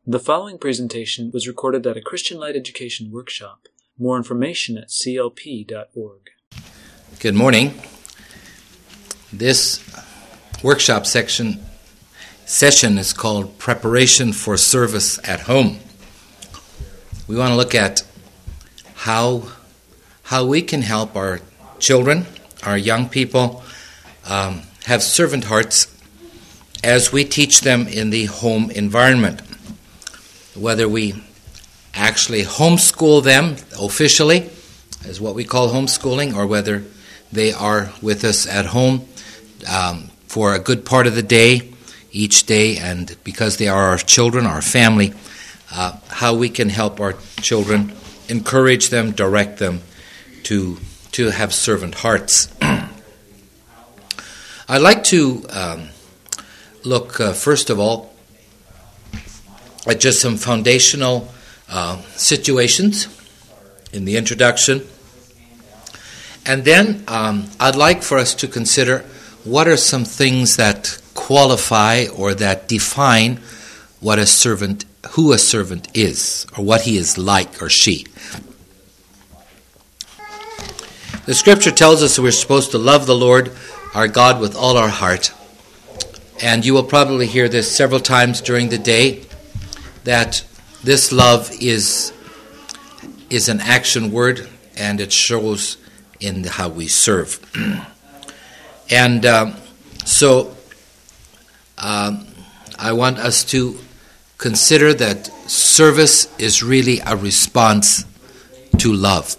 The following presentation was recorded at a Christian Light Education workshop. More information at clp.org. Good morning. This workshop session is called Preparation for Service at Home. We want to look at how we can help our children, our young people, have servant hearts as we teach them in the home environment. Whether we actually homeschool them officially, is what we call homeschooling, or whether they are with us at home for a good part of the day, each day, and because they are our children, our family, how we can help our children, encourage them, direct them to have servant hearts. I'd like to look, first of all, at just some foundational situations in the introduction. And then I'd like for us to consider what are some things that qualify or that define what who a servant is, or what he is like or she. The scripture tells us that we're supposed to love the Lord our God with all our heart. And you will probably hear this several times during the day, that this love is an action word, and it shows in how we serve. And so I want us to consider that service is really a response to love.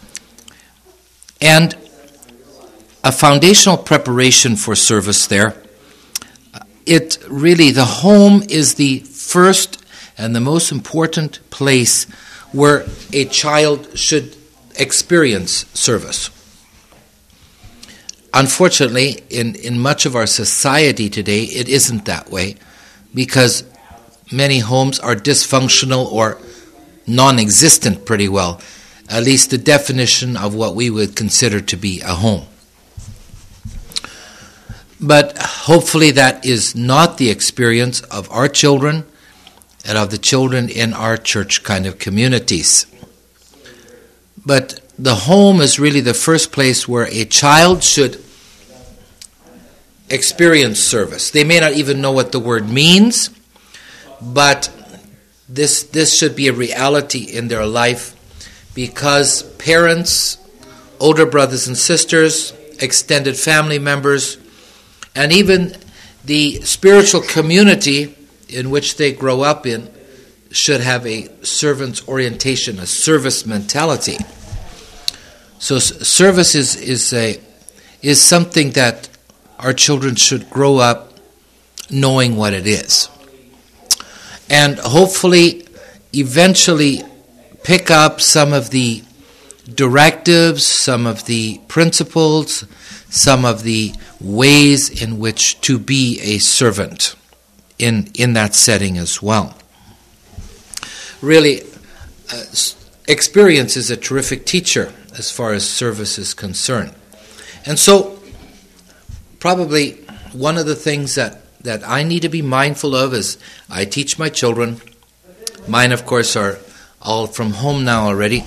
And a foundational preparation for service there, the home is the first and the most important place where a child should experience service. Unfortunately, in much of our society today, it isn't that way, because many homes are dysfunctional or non-existent pretty well, at least the definition of what we would consider to be a home. But hopefully that is not the experience of our children and of the children in our church kind of communities. But the home is really the first place where a child should experience service. They may not even know what the word means, but this should be a reality in their life, because parents, older brothers and sisters, extended family members, and even the spiritual community in which they grow up in should have a servant's orientation, a service mentality. So service is something that our children should grow up knowing what it is. And hopefully eventually pick up some of the directives, some of the principles, some of the ways in which to be a servant in that setting as well. Really, experience is a terrific teacher as far as service is concerned. And so, probably one of the things that I need to be mindful of is I teach my children. Mine, of course, are all from home now already.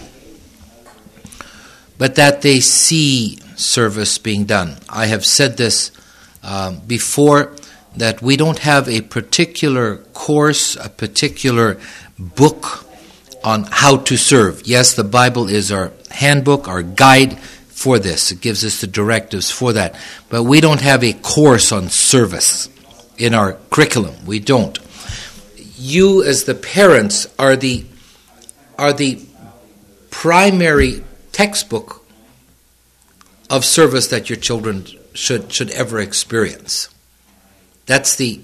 But that they see service being done. I have said this before, that we don't have a particular course, a particular book on how to serve. Yes, the Bible is our handbook, our guide for this. It gives us the directives for that. But we don't have a course on service in our curriculum. We don't. You, as the parents, are the primary textbook of service that your children should ever experience. That's they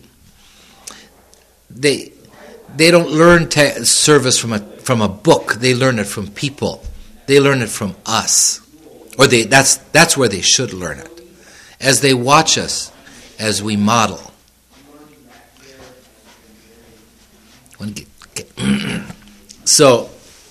don't learn service from a book. They learn it from people. They learn it from us, or that's where they should learn it, as they watch us as we model. So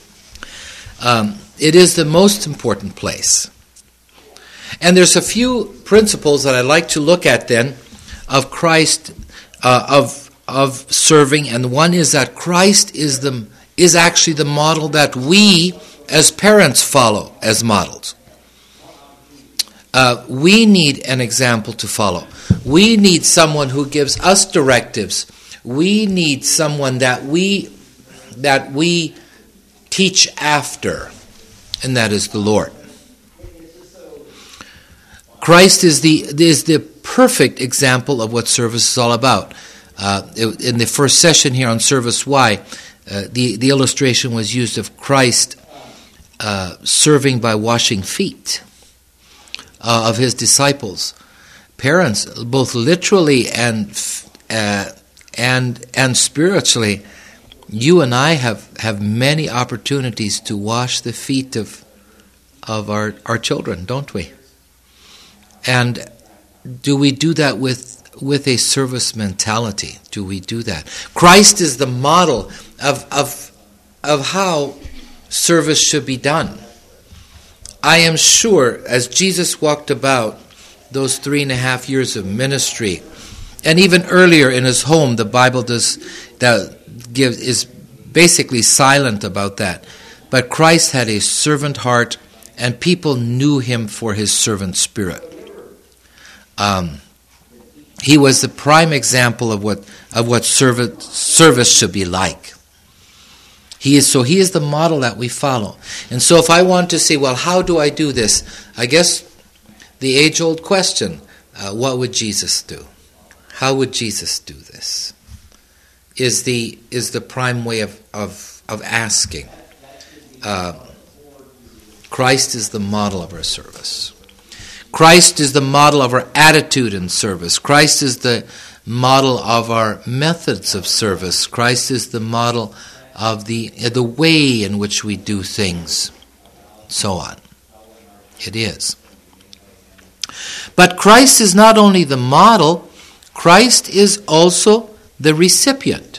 it is the most important place. And there's a few principles that I'd like to look at then of Christ, of of serving, and one is that Christ is actually the model that we as parents follow as models. We need an example to follow. We need someone who gives us directives. We need someone that we teach after, and that is the Lord. Christ is the perfect example of what service is all about. In the first session here on Service Y, the illustration was used of Christ serving by washing feet of his disciples. Parents, both literally and spiritually, you and I have many opportunities to wash the feet of our children, don't we? And do we do that with a service mentality? Do we do that? Christ is the model of how service should be done. I am sure as Jesus walked about those 3.5 years of ministry, and even earlier in his home, the Bible is basically silent about that. But Christ had a servant heart, and people knew him for his servant spirit. He was the prime example of what service should be like. He is the model that we follow. And so if I want to say, well, how do I do this? I guess the age-old question, what would Jesus do? How would Jesus do this? Is the prime way of asking. Christ is the model of our service. Christ is the model of our attitude in service. Christ is the model of our methods of service. Christ is the model of the way in which we do things, so on. It is. But Christ is not only the model, Christ is also the recipient.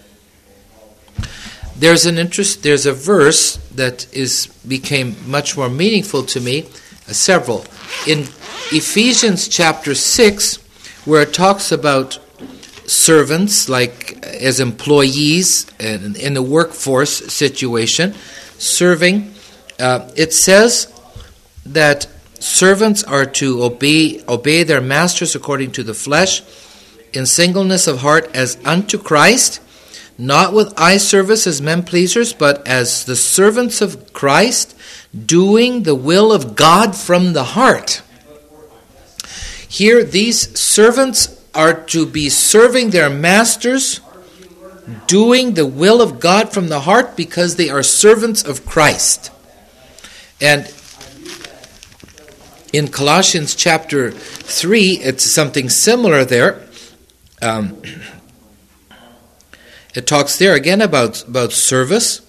There's a verse that became much more meaningful to me, several. In Ephesians chapter 6, where it talks about servants, like as employees in the workforce situation, serving, it says that servants are to obey their masters according to the flesh, in singleness of heart as unto Christ, not with eye service as men pleasers, but as the servants of Christ, doing the will of God from the heart. Here, these servants are to be serving their masters, doing the will of God from the heart, because they are servants of Christ. And in Colossians chapter 3, it's something similar there. It talks there again about service.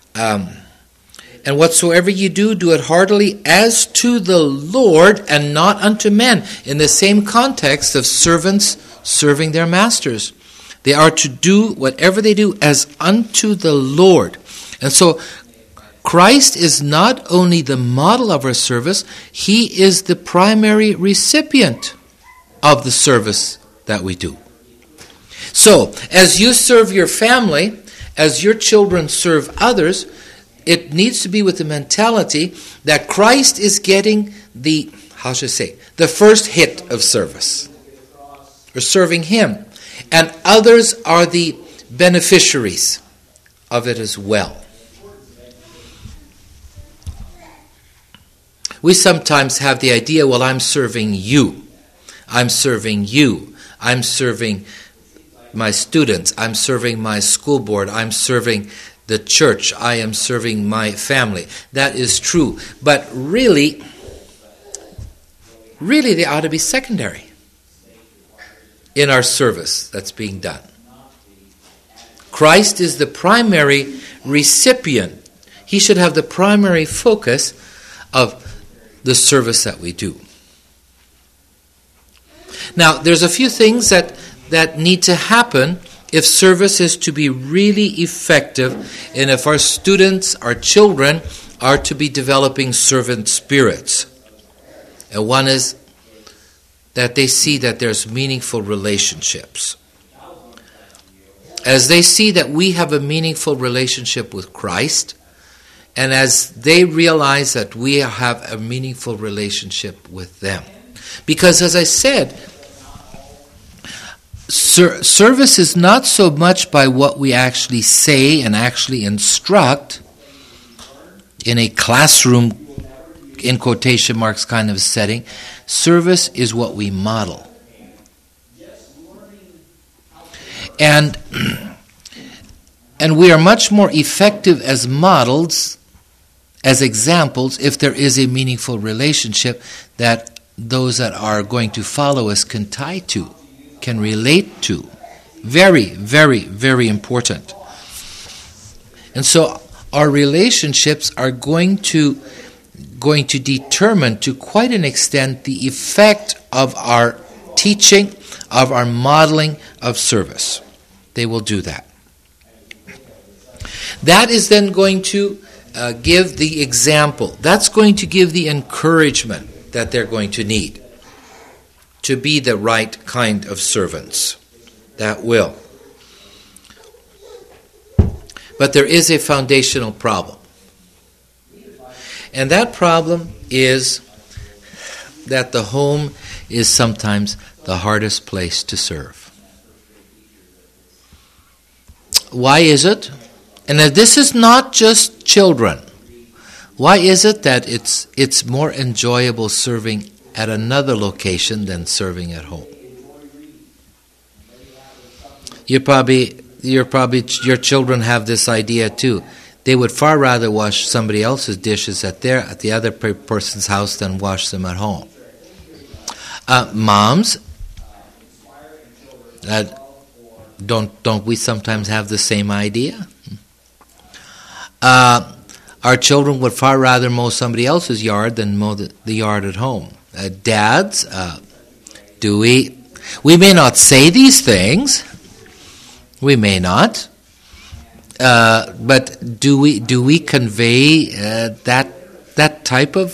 And whatsoever you do, do it heartily as to the Lord and not unto men. In the same context of servants serving their masters. They are to do whatever they do as unto the Lord. And so Christ is not only the model of our service, he is the primary recipient of the service that we do. So, as you serve your family, as your children serve others, it needs to be with the mentality that Christ is getting the first hit of service. We're serving him. And others are the beneficiaries of it as well. We sometimes have the idea, well, I'm serving you. I'm serving you. I'm serving my students. I'm serving my school board. I'm serving the church. I am serving my family. That is true. But really they ought to be secondary in our service that's being done. Christ is the primary recipient. He should have the primary focus of the service that we do. Now, there's a few things that need to happen if service is to be really effective, and if our students, our children, are to be developing servant spirits. And one is that they see that there's meaningful relationships. as they see that we have a meaningful relationship with Christ, and as they realize that we have a meaningful relationship with them. Because as I said, service is not so much by what we actually say and actually instruct in a classroom, in quotation marks, kind of setting. Service is what we model. And we are much more effective as models, as examples, if there is a meaningful relationship that those that are going to follow us can tie to, can relate to. Very, very, very important. And so our relationships are going to determine to quite an extent the effect of our teaching, of our modeling of service. They will do that. That is then going to give the example. That's going to give the encouragement that they're going to need to be the right kind of servants. That will. But there is a foundational problem. And that problem is that the home is sometimes the hardest place to serve. Why is it? And this is not just children. Why is it that it's more enjoyable serving at another location than serving at home? Your children have this idea too. They would far rather wash somebody else's dishes at the other person's house than wash them at home. Moms, don't we sometimes have the same idea? Our children would far rather mow somebody else's yard than mow the yard at home. Dads, do we? We may not say these things. We may not. But do we convey that type of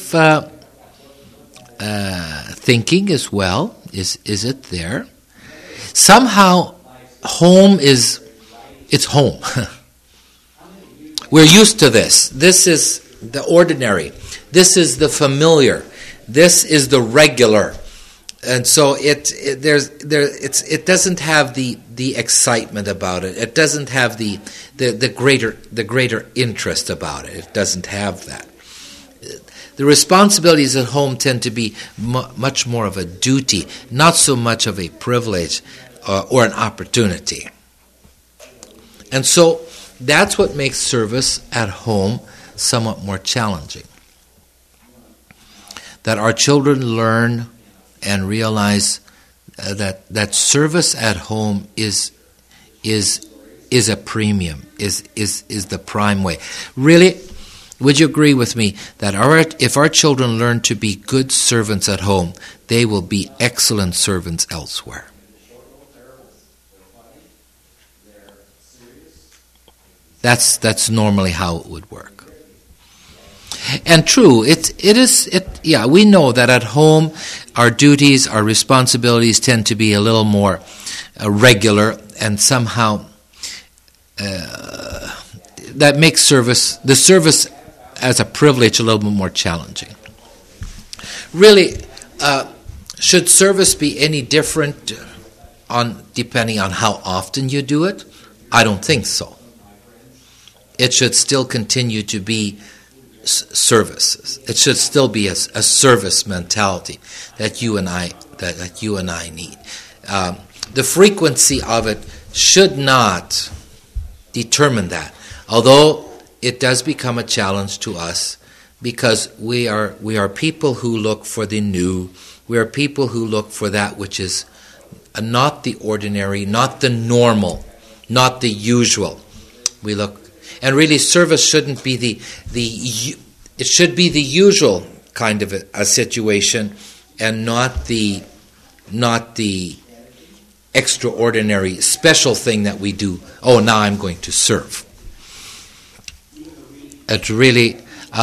thinking as well? Is it there? Somehow, home it's home. We're used to this. This is the ordinary. This is the familiar. This is the regular. And so it doesn't have the excitement about it. It doesn't have the greater interest about it. It doesn't have that. The responsibilities at home tend to be much more of a duty, not so much of a privilege or an opportunity. And so that's what makes service at home somewhat more challenging. That our children learn and realize that service at home is a premium, is the prime way. Really, would you agree with me that if our children learn to be good servants at home, they will be excellent servants elsewhere? That's normally how it would work. And true, we know that at home our duties, our responsibilities tend to be a little more regular, and somehow that makes the service as a privilege a little bit more challenging. Really, should service be any different depending on how often you do it? I don't think so. It should still continue to be services. It should still be a service mentality that you and I need. The frequency of it should not determine that, although it does become a challenge to us because we are people who look for the new. We are people who look for that which is not the ordinary, not the normal, not the usual. We look. And really, service shouldn't be it should be the usual kind of a situation, and not the extraordinary, special thing that we do. Oh, now I'm going to serve. It's really,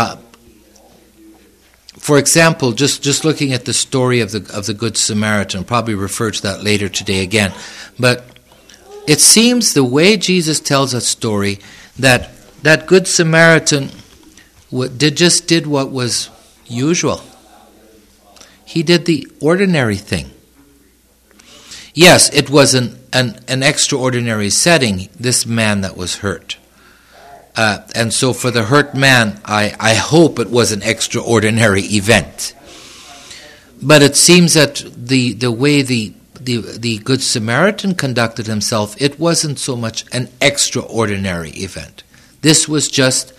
for example, just looking at the story of the Good Samaritan. I'll probably refer to that later today again, but it seems the way Jesus tells a story that that Good Samaritan did what was usual. He did the ordinary thing. Yes, it was an extraordinary setting, this man that was hurt. And so for the hurt man, I hope it was an extraordinary event. But it seems that the way the Good Samaritan conducted himself, it wasn't so much an extraordinary event. This was just,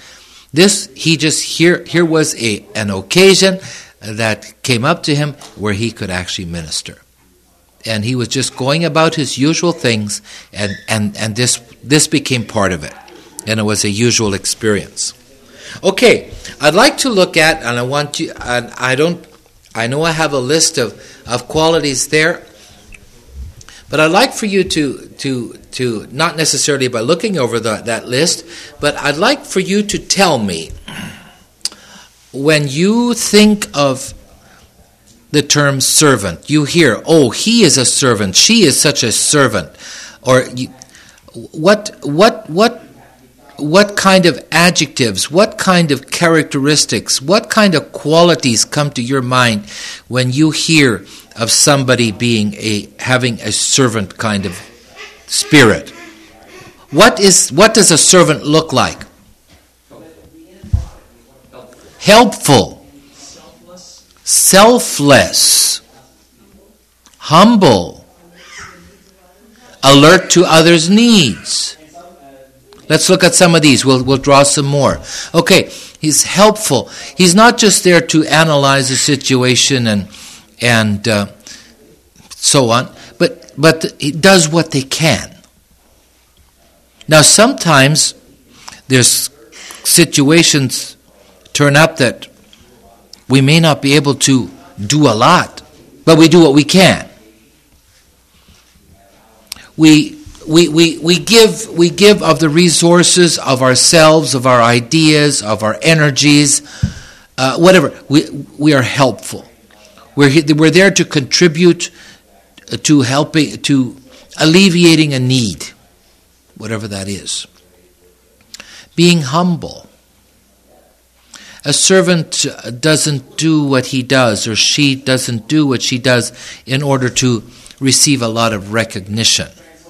here was an occasion that came up to him where he could actually minister. And he was just going about his usual things, and this became part of it. And it was a usual experience. Okay, I'd like to look at, and I want you, and I know I have a list of qualities there, but I'd like for you to not necessarily by looking over that list, but I'd like for you to tell me, when you think of the term servant, you hear, oh, he is a servant, she is such a servant, or what kind of adjectives, what kind of characteristics, what kind of qualities come to your mind when you hear of somebody having a servant kind of spirit? What does a servant look like? Helpful, selfless, humble, alert to others' needs. Let's look at some of these. We'll draw some more. Okay, he's helpful. He's not just there to analyze the situation and so on, but he does what they can. Now, sometimes there's situations turn up that we may not be able to do a lot, but we do what we can. We give of the resources of ourselves, of our ideas, of our energies, whatever. We are helpful. We're there to contribute to helping, to alleviating a need, whatever that is. Being humble. A servant doesn't do what he does, or she doesn't do what she does in order to receive a lot of recognition.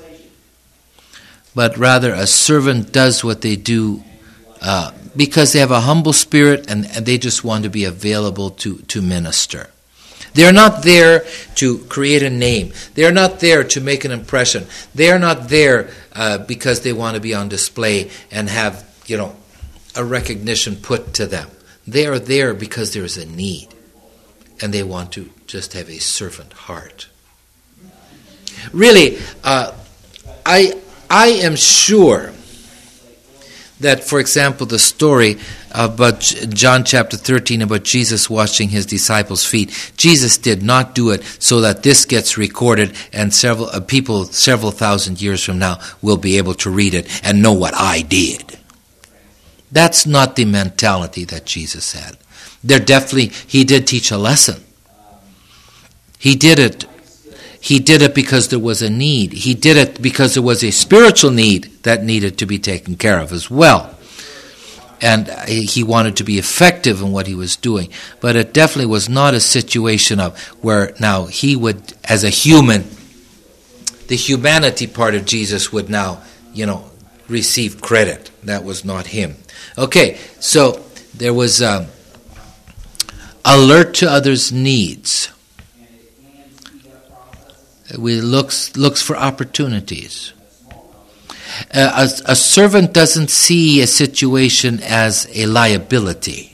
But rather, a servant does what they do because they have a humble spirit and they just want to be available to minister. They're not there to create a name. They're not there to make an impression. They're not there because they want to be on display and have, a recognition put to them. They are there because there's a need, and they want to just have a servant heart. Really, I am sure that, for example, the story about John chapter 13 about Jesus washing his disciples' feet, Jesus did not do it so that this gets recorded and several thousand years from now will be able to read it and know what I did. That's not the mentality that Jesus had. He did teach a lesson. He did it because there was a need. He did it because there was a spiritual need that needed to be taken care of as well. And he wanted to be effective in what he was doing. But it definitely was not a situation of where now he would, as a human, the humanity part of Jesus would now, receive credit. That was not him. Okay, so there was alert to others' needs. We looks for opportunities. A servant doesn't see a situation as a liability.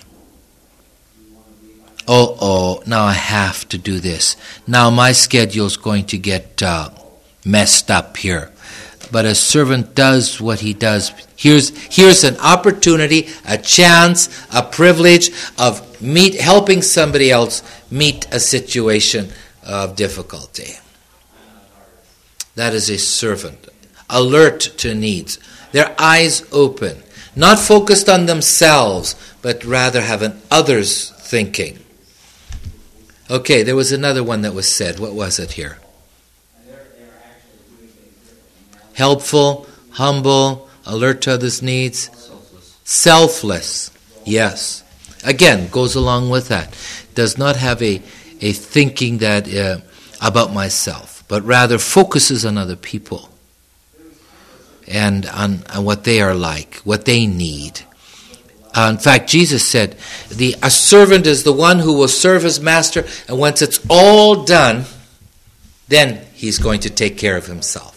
Now I have to do this. Now my schedule's going to get messed up here. But a servant does what he does. Here's an opportunity, a chance, a privilege of helping somebody else meet a situation of difficulty. That is a servant. Alert to needs. Their eyes open. Not focused on themselves, but rather having others thinking. Okay, there was another one that was said. What was it here? helpful, humble, alert to others' needs, selfless. Yes. Again, goes along with that. Does not have a thinking that about myself, but rather focuses on other people and on what they are like, what they need. In fact, Jesus said, a servant is the one who will serve his master, and once it's all done, then he's going to take care of himself.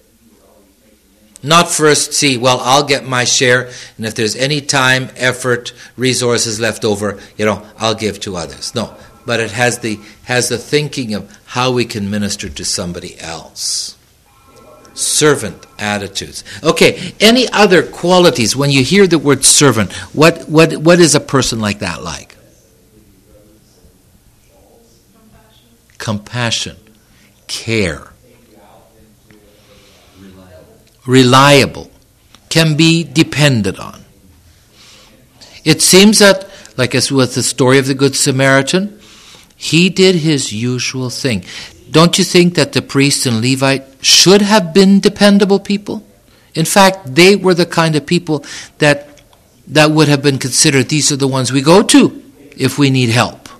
Not first see, well, I'll get my share, and if there's any time, effort, resources left over, I'll give to others. No, but it has the thinking of how we can minister to somebody else. Servant attitudes. Okay, any other qualities when you hear the word servant? What is a person like that like? Compassion. Care. Reliable. Can be depended on. It seems that, like as with the story of the Good Samaritan, he did his usual thing. Don't you think that the priest and Levite should have been dependable people? In fact, they were the kind of people that would have been considered, these are the ones we go to if we need help.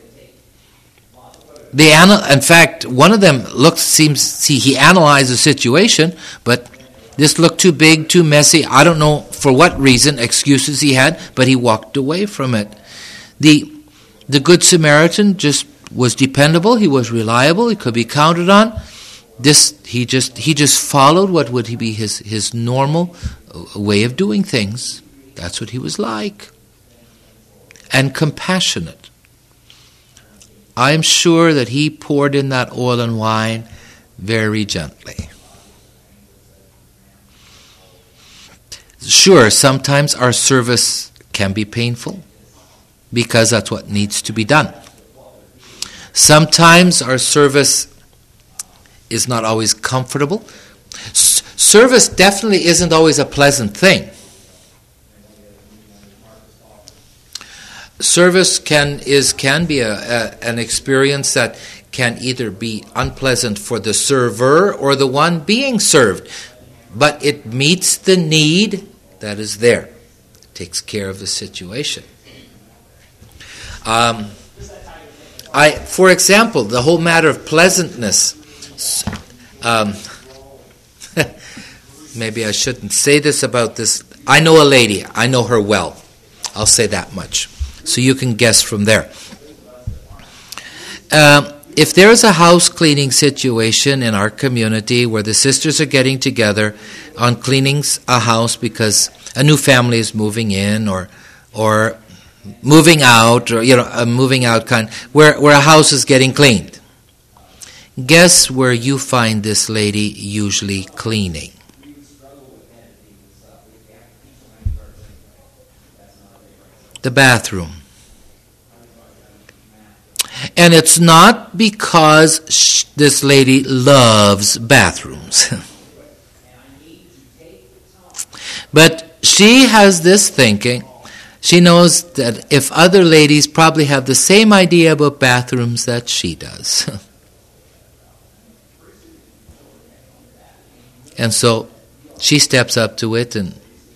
In fact, one of them he analyzed the situation, but this looked too big, too messy. I don't know for what reason, excuses he had, but he walked away from it. The Good Samaritan just was dependable, he was reliable, he could be counted on. He just followed what would be his normal way of doing things. That's what he was like. And compassionate. I'm sure that he poured in that oil and wine very gently. Sure, sometimes our service can be painful because that's what needs to be done. Sometimes our service is not always comfortable. Service definitely isn't always a pleasant thing. Service can be an experience that can either be unpleasant for the server or the one being served, but it meets the need that is there. It takes care of the situation. For example, the whole matter of pleasantness. Maybe I shouldn't say this about this. I know a lady. I know her well. I'll say that much. So you can guess from there. If there is a house cleaning situation in our community where the sisters are getting together on cleaning a house because a new family is moving in or moving out, or a moving out kind, where a house is getting cleaned. Guess where you find this lady usually cleaning? The bathroom. And it's not because this lady loves bathrooms. But she has this thinking. She knows that if other ladies probably have the same idea about bathrooms that she does. And so she steps up to it and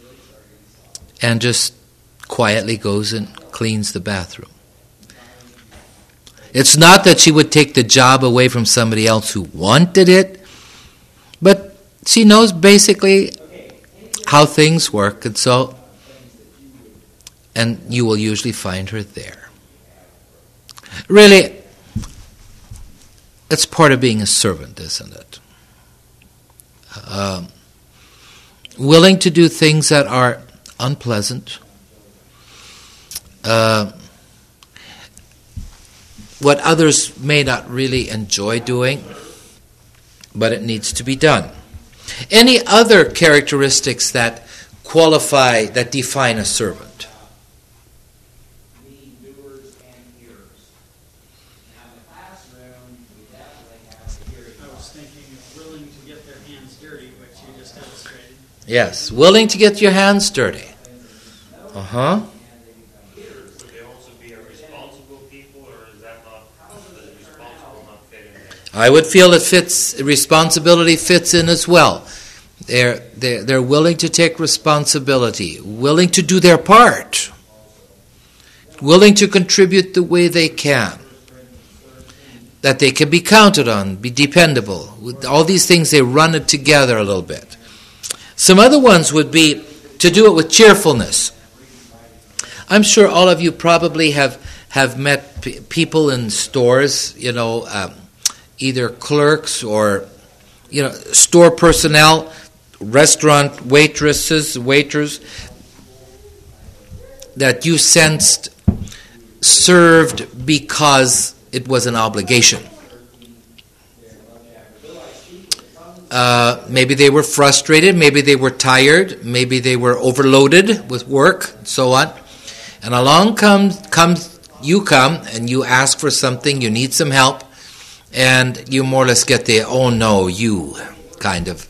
just quietly goes and cleans the bathroom. It's not that she would take the job away from somebody else who wanted it, but she knows basically how things work, and you will usually find her there. Really, it's part of being a servant, isn't it? Willing to do things that are unpleasant, what others may not really enjoy doing, but it needs to be done. Any other characteristics that qualify, that define a servant? Yes, willing to get your hands dirty. Uh-huh. Should they also be a responsible people, or is that not responsible not fit in there? I would feel responsibility fits in as well. They're willing to take responsibility, willing to do their part, willing to contribute the way they can, that they can be counted on, be dependable. With all these things, they run it together a little bit. Some other ones would be to do it with cheerfulness. I'm sure all of you probably have met people in stores, either clerks or, store personnel, restaurant waitresses, waiters, that you sensed served because it was an obligation. Maybe they were frustrated, maybe they were tired, maybe they were overloaded with work, and so on. And along you come and you ask for something, you need some help, and you more or less get the "oh no, you" kind of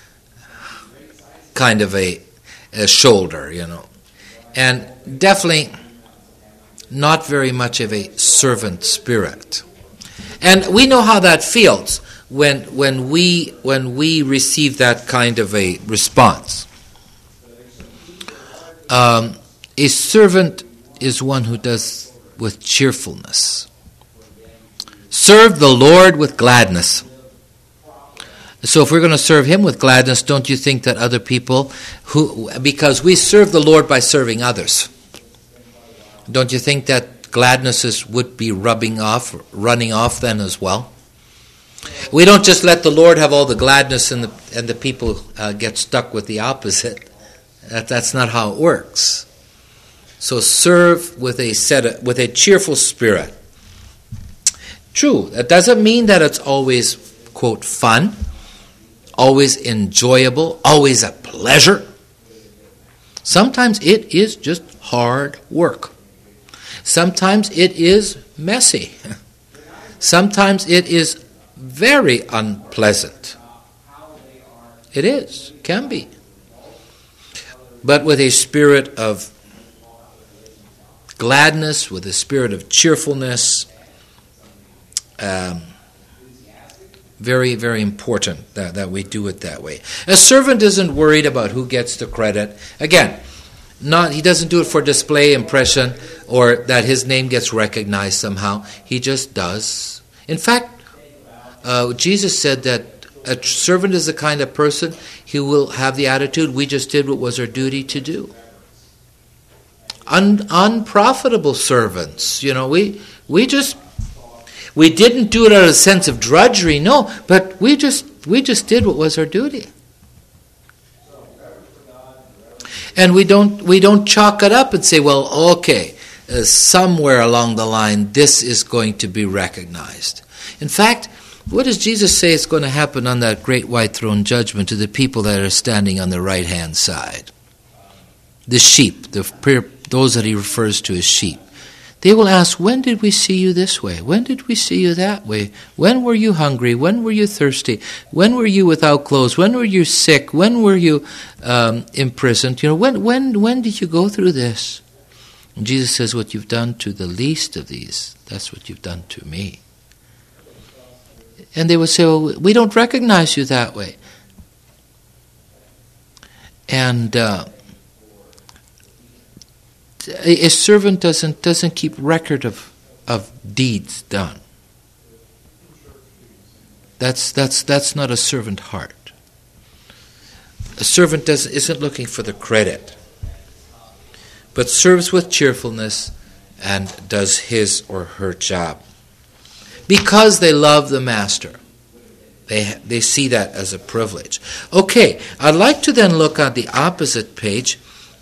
a shoulder, and definitely not very much of a servant spirit. And we know how that feels when we receive that kind of a response. A servant is one who does with cheerfulness. Serve the Lord with gladness. So if we're going to serve Him with gladness, don't you think that other people, because we serve the Lord by serving others, don't you think that gladness would be running off then as well? We don't just let the Lord have all the gladness and the people get stuck with the opposite. That's not how it works. So serve with a cheerful spirit. True, that doesn't mean that it's always, quote, fun, always enjoyable, always a pleasure. Sometimes it is just hard work. Sometimes it is messy. Sometimes it is very unpleasant. It is, can be. But with a spirit of gladness, with a spirit of cheerfulness, very, very important that we do it that way. A servant isn't worried about who gets the credit. Again, he doesn't do it for display, impression, or that his name gets recognized somehow. He just does. In fact, Jesus said that a servant is the kind of person who will have the attitude, we just did what was our duty to do. Unprofitable servants, we didn't do it out of a sense of drudgery, no, but we just did what was our duty. And we don't chalk it up and say, well, okay, somewhere along the line this is going to be recognized. In fact, what does Jesus say is going to happen on that great white throne judgment to the people that are standing on the right-hand side? The sheep, those that he refers to as sheep. They will ask, when did we see you this way? When did we see you that way? When were you hungry? When were you thirsty? When were you without clothes? When were you sick? When were you imprisoned? When did you go through this? And Jesus says, what you've done to the least of these, that's what you've done to me. And they would say, well, we don't recognize you that way. And a servant doesn't keep record of deeds done. That's not a servant heart. A servant isn't looking for the credit, but serves with cheerfulness and does his or her job because they love the master. They see that as a privilege. Okay, I'd like to then look at the opposite page.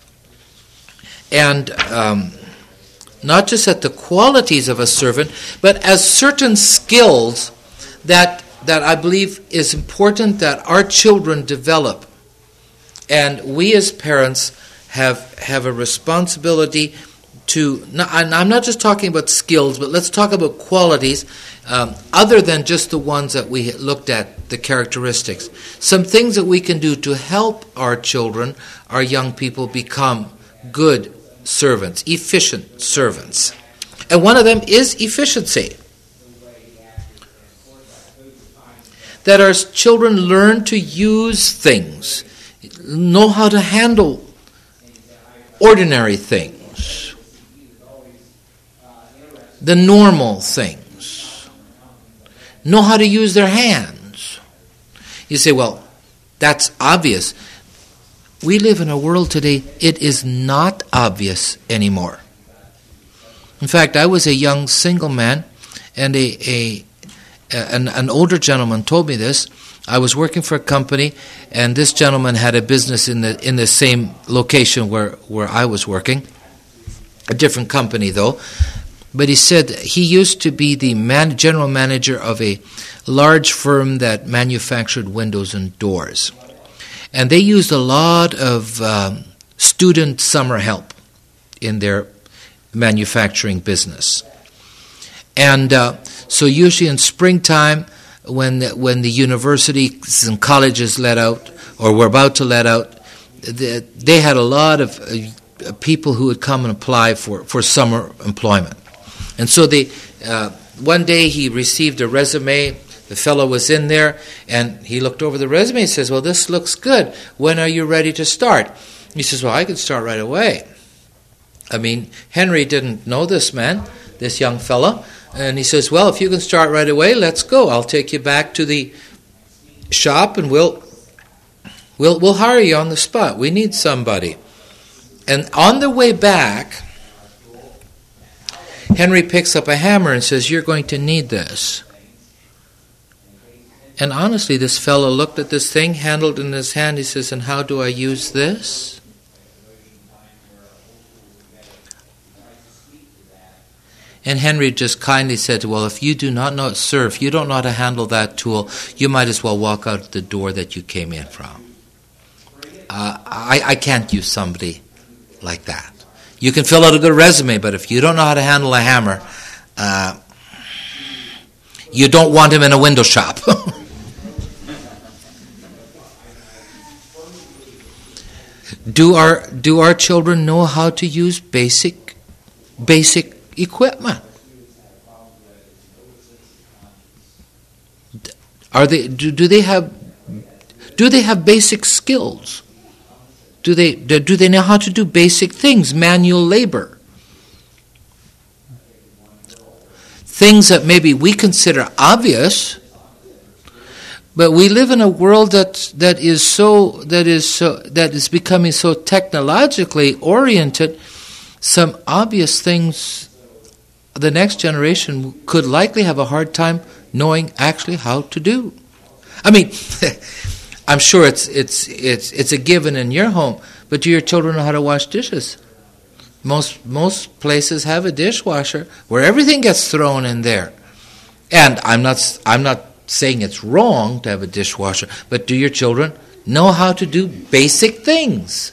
And not just at the qualities of a servant, but as certain skills that I believe is important that our children develop. And we as parents have a responsibility to, and I'm not just talking about skills, but let's talk about qualities other than just the ones that we looked at, the characteristics. Some things that we can do to help our children, our young people, become good servants, efficient servants. And one of them is efficiency. that our children learn to use things, know how to handle ordinary things, the normal things, know how to use their hands. You say, well, that's obvious. We live in a world today, it is not obvious anymore. In fact, I was a young single man, and an older gentleman told me this. I was working for a company, and this gentleman had a business in the same location where I was working, a different company though. But he said he used to be the general manager of a large firm that manufactured windows and doors. And they used a lot of student summer help in their manufacturing business. And so usually in springtime, when the universities and colleges let out, or were about to let out, they had a lot of people who would come and apply for summer employment. And so one day he received a resume. The fellow was in there, and he looked over the resume and says, well, this looks good. When are you ready to start? He says, well, I can start right away. I mean, Henry didn't know this man, this young fellow. And he says, well, if you can start right away, let's go. I'll take you back to the shop, and we'll hire you on the spot. We need somebody. And on the way back, Henry picks up a hammer and says, you're going to need this. And honestly, this fellow looked at this thing, handled it in his hand. He says, and how do I use this? And Henry just kindly said, well, if you do not know, sir, if you don't know how to handle that tool, you might as well walk out the door that you came in from. I can't use somebody like that. You can fill out a good resume, but if you don't know how to handle a hammer, you don't want him in a window shop. Do our children know how to use basic equipment? Do they have basic skills? Do they know how to do basic things, manual labor? Things that maybe we consider obvious, but we live in a world that is becoming so technologically oriented. Some obvious things the next generation could likely have a hard time knowing actually how to do. I mean, I'm sure it's a given in your home, but do your children know how to wash dishes? Most places have a dishwasher where everything gets thrown in there. And I'm not saying it's wrong to have a dishwasher, but do your children know how to do basic things?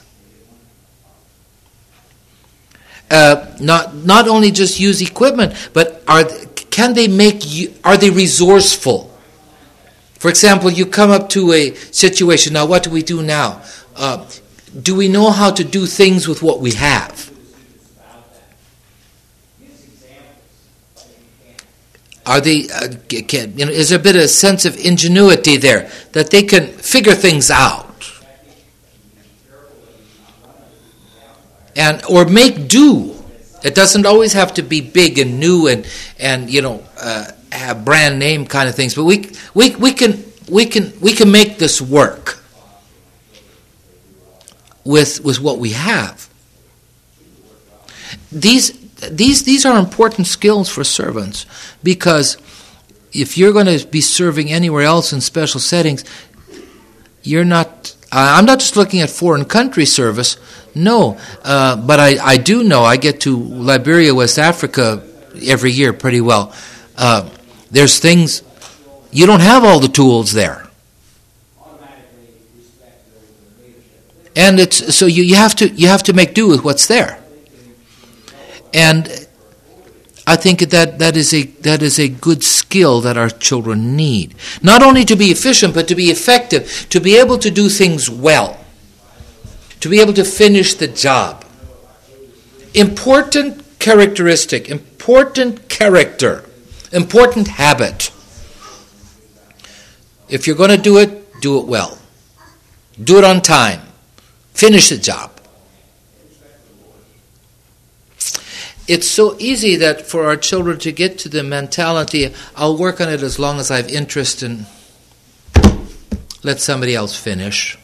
Not only just use equipment, but are they resourceful? For example, you come up to a situation. Now, what do we do now? Do we know how to do things with what we have? Are they? Is there a bit of a sense of ingenuity there that they can figure things out, or make do? It doesn't always have to be big and new and have brand name kind of things, but we can make this work with what we have. These are important skills for servants, because if you're going to be serving anywhere else in special settings, you're not. I'm not just looking at foreign country service, no, but I do know I get to Liberia, West Africa every year pretty well. There's things you don't have all the tools there, and it's so you have to make do with what's there. And I think that is a good skill that our children need. Not only to be efficient, but to be effective, to be able to do things well, to be able to finish the job. Important characteristic, important character, important habit. If you're going to do it well. Do it on time. Finish the job. It's so easy that for our children to get to the mentality, I'll work on it as long as I have interest and let somebody else finish.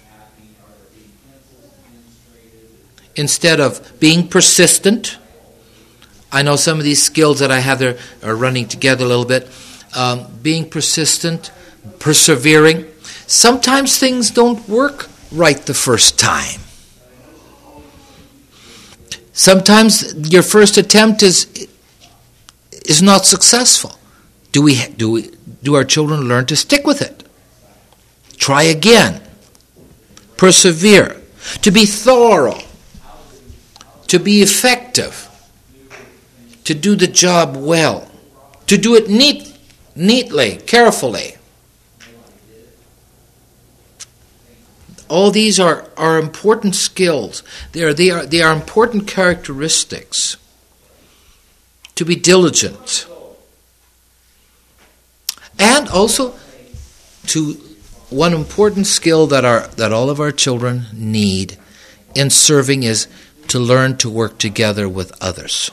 Instead of being persistent. I know some of these skills that I have there are running together a little bit. Being persistent, persevering. Sometimes things don't work right the first time. Sometimes your first attempt is not successful. Do our children learn to stick with it? Try again. Persevere. To be thorough. To be effective. To do the job well. To do it neatly, carefully. All these are important skills. They are important characteristics. To be diligent. And also to one important skill that all of our children need in serving is to learn to work together with others.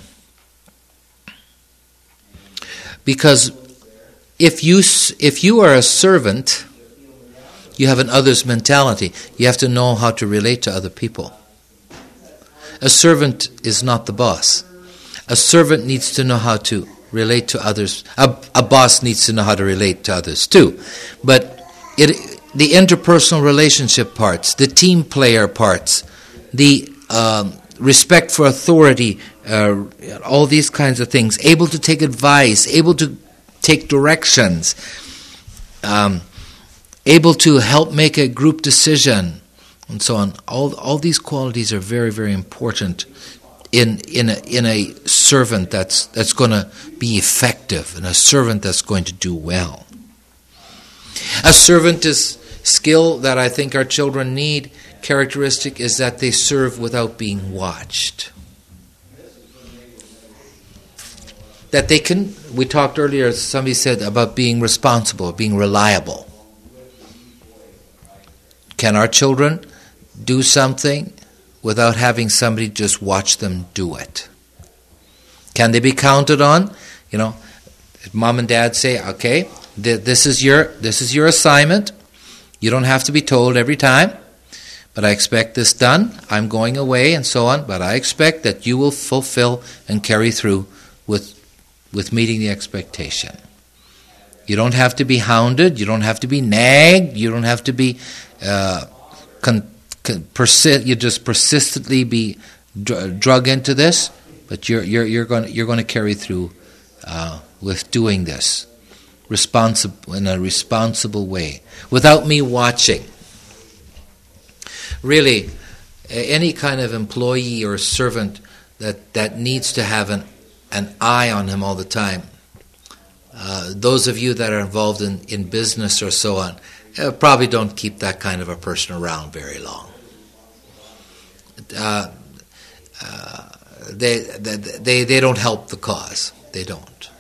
Because if you are a servant, you have an others mentality. You have to know how to relate to other people. A servant is not the boss. A servant needs to know how to relate to others. A boss needs to know how to relate to others too. But the interpersonal relationship parts, the team player parts, the respect for authority, all these kinds of things, able to take advice, able to take directions, able to help make a group decision, and so on. All these qualities are very, very important in a servant that's going to be effective, and a servant that's going to do well. A servant is skill that I think our children need. Characteristic is that they serve without being watched. That they can, we talked earlier, somebody said about being responsible, being reliable. Can our children do something without having somebody just watch them do it? Can they be counted on? You know, mom and dad say, okay, this is your assignment. You don't have to be told every time, but I expect this done. I'm going away and so on, but I expect that you will fulfill and carry through with meeting the expectation. You don't have to be hounded. You don't have to be nagged. You don't have to be you just persistently be drug into this, but you're going to carry through with doing this in a responsible way without me watching. Really, any kind of employee or servant that needs to have an eye on him all the time. Those of you that are involved in business or so on probably don't keep that kind of a person around very long. They don't help the cause. They don't.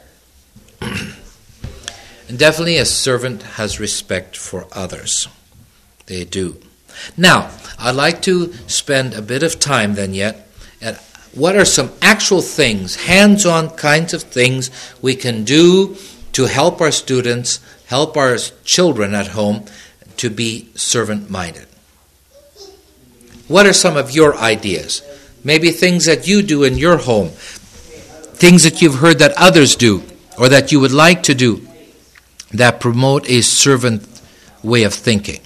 And definitely a servant has respect for others. They do. Now, I'd like to spend a bit of time then yet at what are some actual things, hands-on kinds of things we can do to help our students, help our children at home to be servant-minded. What are some of your ideas? Maybe things that you do in your home, things that you've heard that others do, or that you would like to do, that promote a servant way of thinking.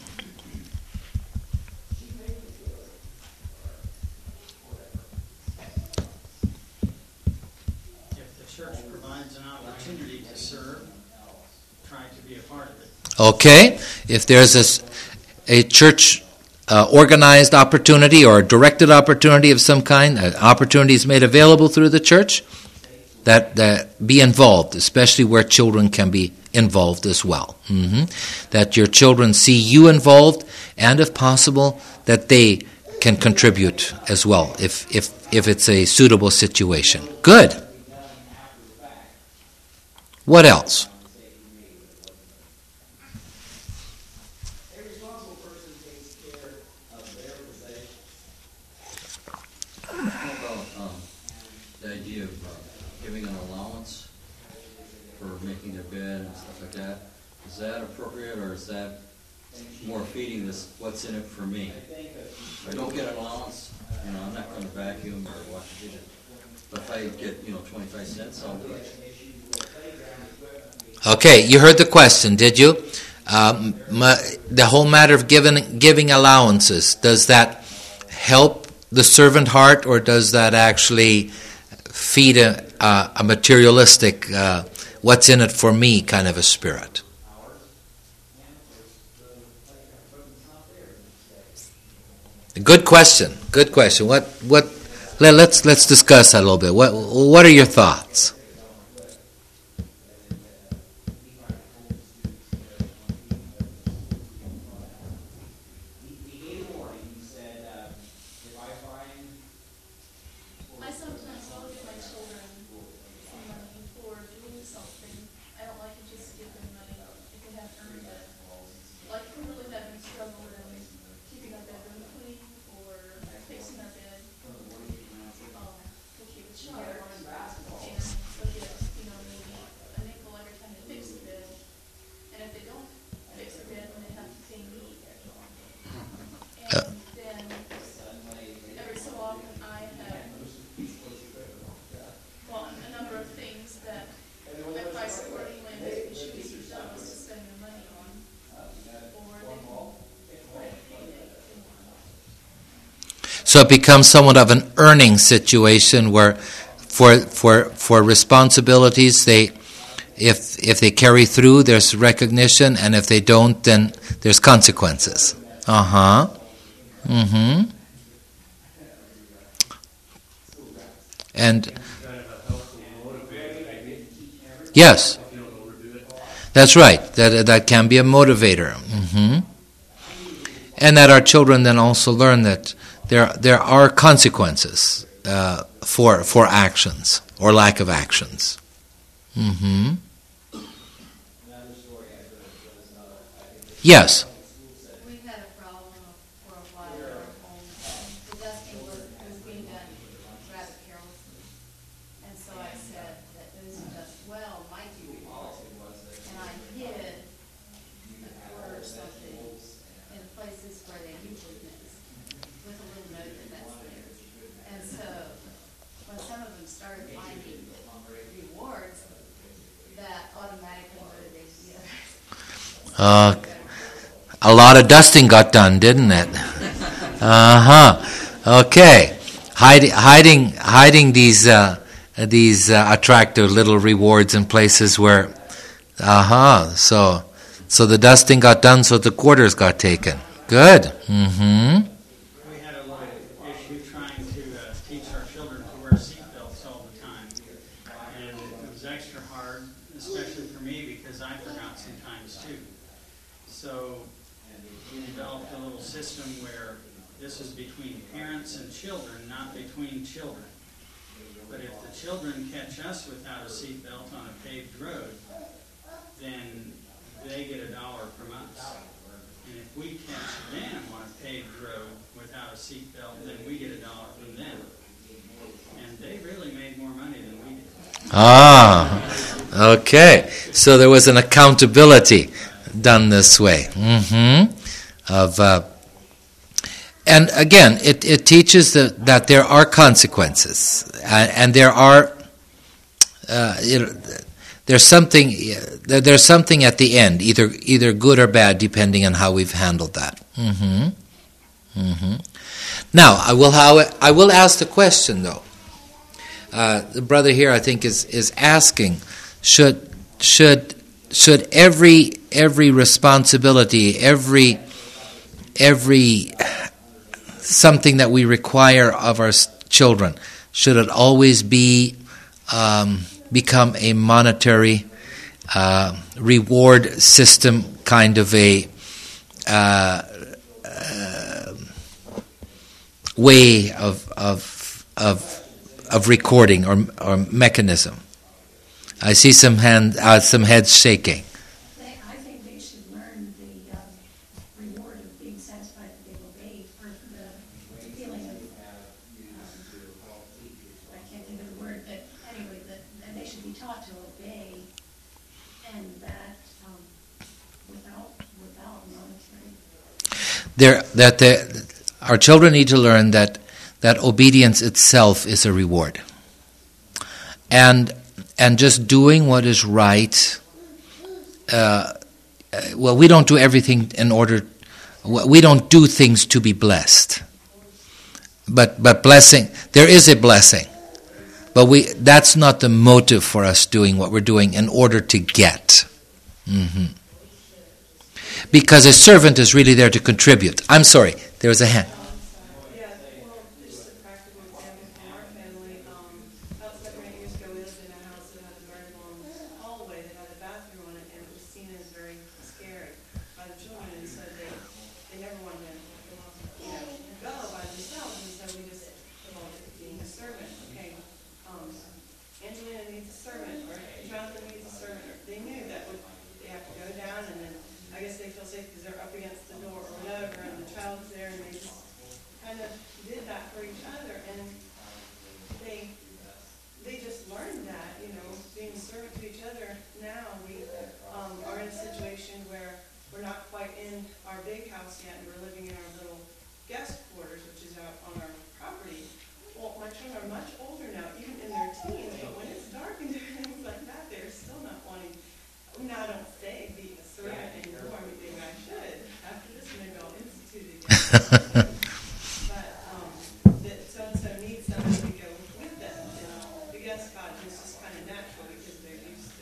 Okay, if there's a church organized opportunity or a directed opportunity of some kind, opportunity is made available through the church, that be involved, especially where children can be involved as well. That your children see you involved, and if possible, that they can contribute as well, if it's a suitable situation. Good. What else? idea of giving an allowance for making their bed and stuff like that. Is that appropriate, or is that more feeding this, what's in it for me? If I don't get an allowance, I'm not going to vacuum or wash the dishes. But if I get, 25 cents, I'll do it. Okay, you heard the question, did you? The whole matter of giving allowances, does that help the servant heart, or does that actually feed a materialistic, what's in it for me kind of a spirit? Good question. Let's discuss that a little bit. What are your thoughts? So it becomes somewhat of an earning situation where, for responsibilities, if they carry through, there's recognition, and if they don't, then there's consequences. And yes, that's right. That can be a motivator. And that our children then also learn that there are consequences for actions or lack of actions. Yes. We've had a problem for a while in our home. The dusting was being done rather carelessly. And so I said that those who dust well might do well. And I hid a quarter or something in places where they usually miss, with a little note that that's theirs. And so when some of them started finding rewards, that automatically motivated the others. A lot of dusting got done, didn't it? Okay. Hiding these attractive little rewards in places where, So the dusting got done, so the quarters got taken. Good. We had a little issue trying to teach our children to wear seatbelts all the time. And it was extra hard, especially for me, because I forgot sometimes too. So we developed a little system where this is between parents and children, not between children. But if the children catch us without a seatbelt on a paved road, then they get $1 from us. And if we catch them on a paved road without a seatbelt, then we get $1 from them. And they really made more money than we did. Okay. So there was an accountability done this way. And again, it teaches that there are consequences, and there are there's something at the end, either good or bad, depending on how we've handled that. Now, I will ask the question though. The brother here, I think, is asking: should every responsibility, every something that we require of our children, should it always be become a monetary reward system, kind of a way of recording or mechanism? I see some heads shaking. I think they should learn the reward of being satisfied that they've obeyed, or the feeling of, I can't think of the word, but our children need to learn that obedience itself is a reward. And just doing what is right, we don't do everything we don't do things to be blessed. But blessing, there is a blessing. But that's not the motive for us doing what we're doing in order to get. Mm-hmm. Because a servant is really there to contribute. I'm sorry, there was a hand. Yeah, well, just a practical example from our family. Outside many years ago, we lived in a house that had a very long hallway that had a bathroom on it, and it was seen as very scary by the children, and so they never wanted to, go by themselves, and so we just promoted being a servant. Okay, Angelina needs a servant, or Jonathan needs a servant, or they knew that they have to go down, and then I guess they feel safe because they're up against the door or whatever, and the child's there, and they just kind of did that for each other, and they just learned that, being a servant to each other. Now we are in a situation where we're not quite in our big house yet, and we're living in our little guest quarters, which is out on our property. Well, my children are much older now, even in their teens, but when it's dark and different things like that, they're still not wanting. Now I don't say be a servant anymore. I think I should. After this, maybe I'll institute it again. But that so-and-so needs somebody to go with them. And the guest cottage is just kind of natural because they're used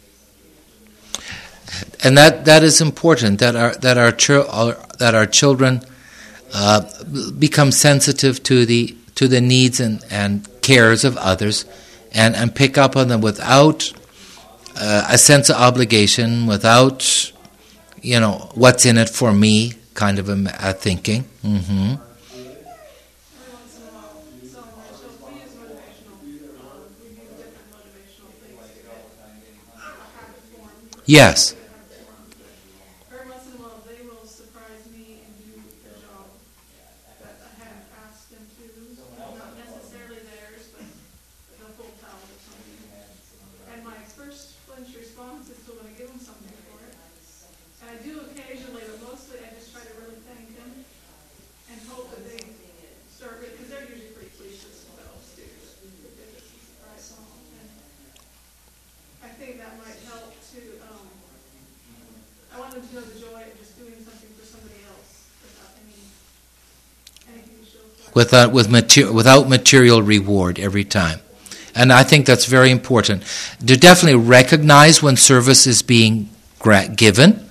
to. And that is important, that our children become sensitive to the needs and cares of others, and pick up on them without a sense of obligation, without what's in it for me kind of a thinking. Mm-hmm. Yes. Every once in a while, they will surprise me and do the job that I haven't asked them to. Not necessarily theirs, but the full towel or something. And my first flinch response is to want to give them something for it. And I do occasionally, but mostly I just try to really thank them and hope that they start it, because they're usually pretty pleased with themselves too. They just surprise them. And I think that might help to. I want them to know the joy of just doing something for somebody else without anything to show for it. Without material reward every time. And I think that's very important. To definitely recognize when service is being given,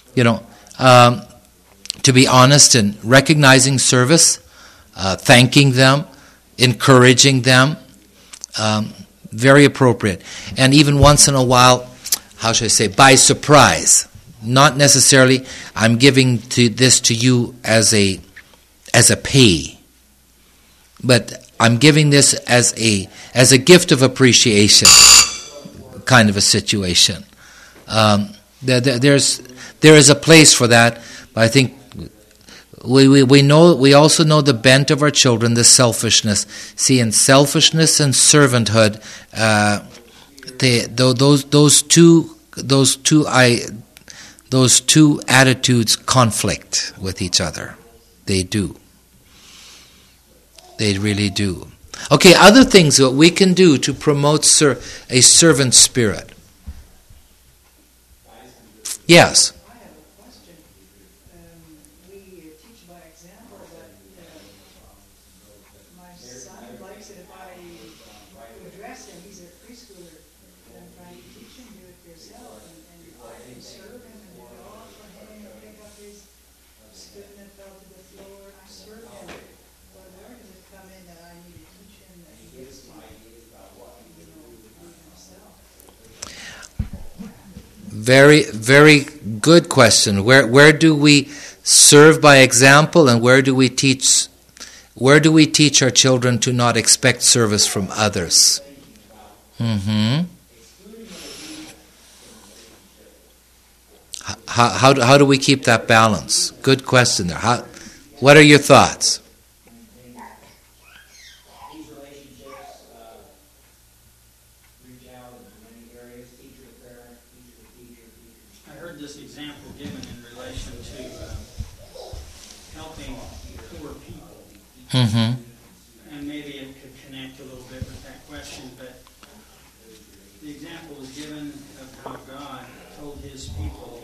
to be honest and recognizing service, thanking them, encouraging them, very appropriate. And even once in a while, how should I say, by surprise. Not necessarily, I'm giving this to you as a pay, but I'm giving this as a gift of appreciation, kind of a situation. There is a place for that, but I think we also know the bent of our children, the selfishness. See, in selfishness and servanthood, those two attitudes conflict with each other. They do. They really do. Okay, other things that we can do to promote a servant spirit. Yes. I have a question. We teach by example, but my son likes it if I address him. He's a preschooler. And I'm trying to teach him, do it yourself. And I can serve him and do it all for him and pick up his spoon that fell to the floor and serve him. But where does it come in that I need to teach him that he gets to do himself? Very, very good question. Where do we serve by example, and where do we teach our children to not expect service from others? Mm-hmm. How do we keep that balance? Good question there. What are your thoughts? I heard this example given in relation to Mm-hmm. And maybe it could connect a little bit with that question, but the example was given of how God told his people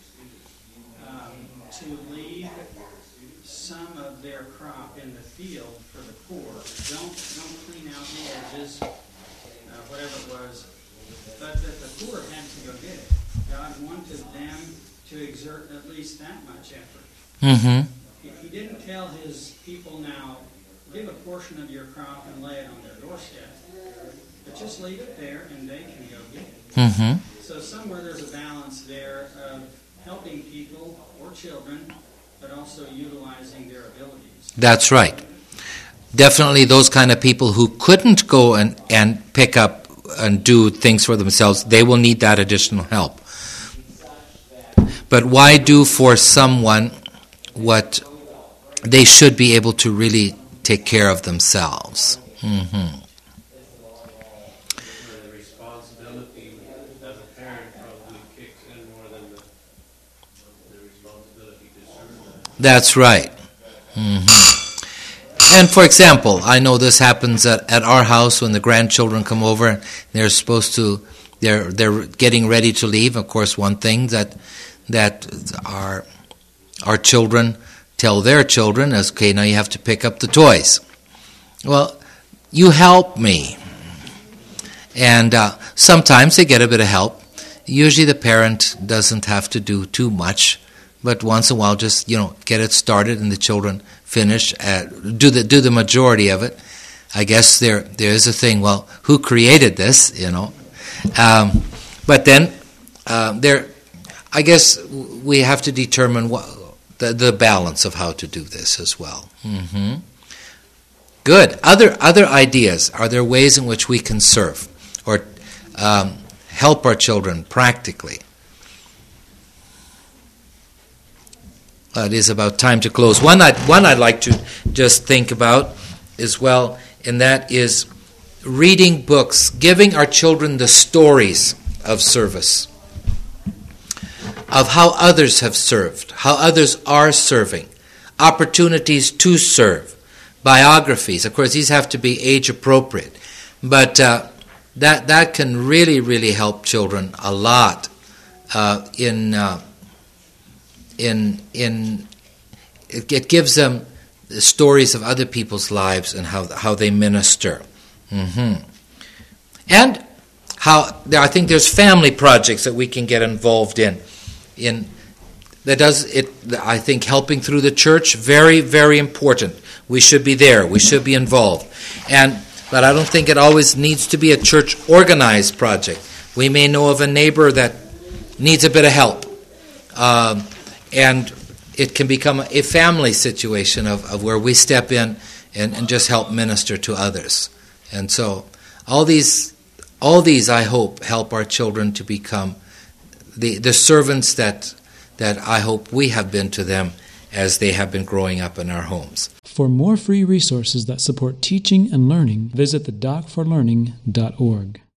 to leave some of their crop in the field for the poor. Don't clean out the edges, whatever it was, but that the poor had to go get it. God wanted them to exert at least that much effort. Mm-hmm. He didn't tell his people, now give a portion of your crop and lay it on their doorstep, but just leave it there and they can go get it. Mm-hmm. So somewhere there's a balance there of helping people or children, but also utilizing their abilities. That's right. Definitely those kind of people who couldn't go and pick up and do things for themselves, they will need that additional help. But why do for someone what they should be able to really take care of themselves? Mm-hmm. The responsibility as a parent probably kicks in more than the responsibility to serve that. That's right. Mm-hmm. And for example, I know this happens at our house when the grandchildren come over. They're supposed to, they're getting ready to leave. Of course, one thing that our children tell their children is, okay, now you have to pick up the toys. Well, you help me. And sometimes they get a bit of help. Usually the parent doesn't have to do too much, but once in a while just, get it started and the children finish, do the majority of it. I guess there is a thing, well, who created this, But then I guess we have to determine the balance of how to do this as well. Mm-hmm. Good. Other ideas. Are there ways in which we can serve or help our children practically? It is about time to close. One I'd like to just think about as well, and that is reading books, giving our children the stories of service, of how others have served, how others are serving, opportunities to serve, biographies. Of course, these have to be age appropriate, but that can really, really help children a lot it gives them the stories of other people's lives and how they minister. Mm-hmm. And I think there's family projects that we can get involved in I think helping through the church, very, very important. We should be there. We should be involved. But I don't think it always needs to be a church organized project. We may know of a neighbor that needs a bit of help. And it can become a family situation of where we step in and just help minister to others. And so all these I hope help our children to become the servants that I hope we have been to them as they have been growing up in our homes. For more free resources that support teaching and learning, visit thedocforlearning.org.